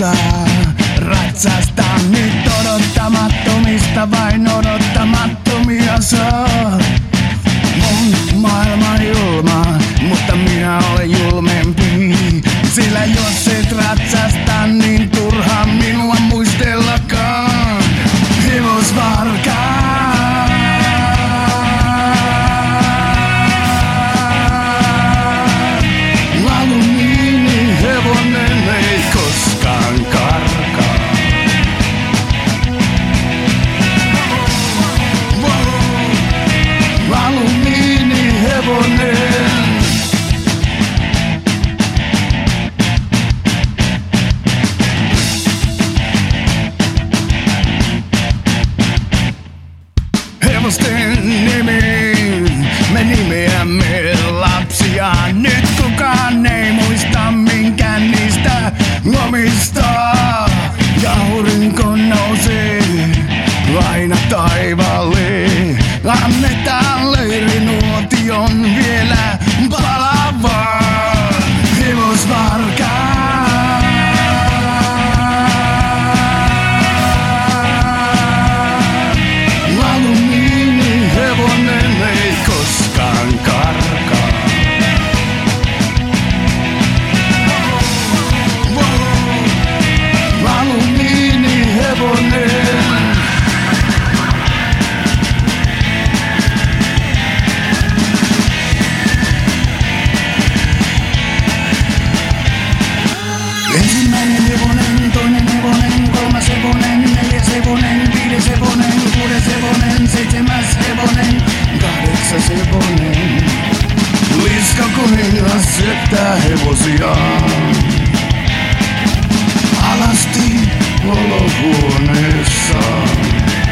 saa ratsastaa nyt odottamattomista, vain odottamattomia saa. Mun maailma on julma, mutta minä olen julmempi, sillä jos et ratsasta, niin turha minua muistellakaan. Hevosvarkaa. Hevonen ei koskaan karkaa. Alumiinihevonen. Hevosten nimiin me nimeämme lapsia. Nyt kukaan ei muista minkään niistä omistaa. Ja aurinko nousee aina taivaalle. Annetaan leirinuotion vielä palavaa. Hevosvarkaa. Alumiinihevonen ei koskaan karkaa. Alumiinihevonen. Ensimmäinen hevonen, toinen hevonen, kolmas hevonen, neljäs hevonen, viides hevonen, kuudes hevonen, seitsemäs hevonen, kahdeksas hevonen. Liska kuningas syöttää hevosiaan alasti olohuoneessaan.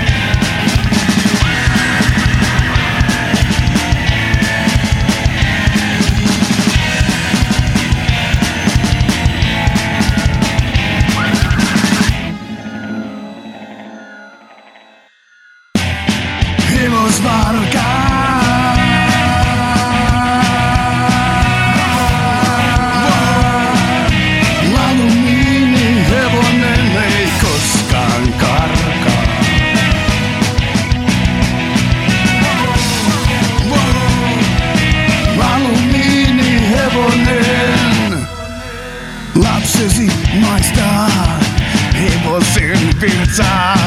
Hevosvarkaa. Alumiinihevonen ei koskaan karkaa. Alumiinihevonen. Lapsesi maistaa hevosen pirtsaa.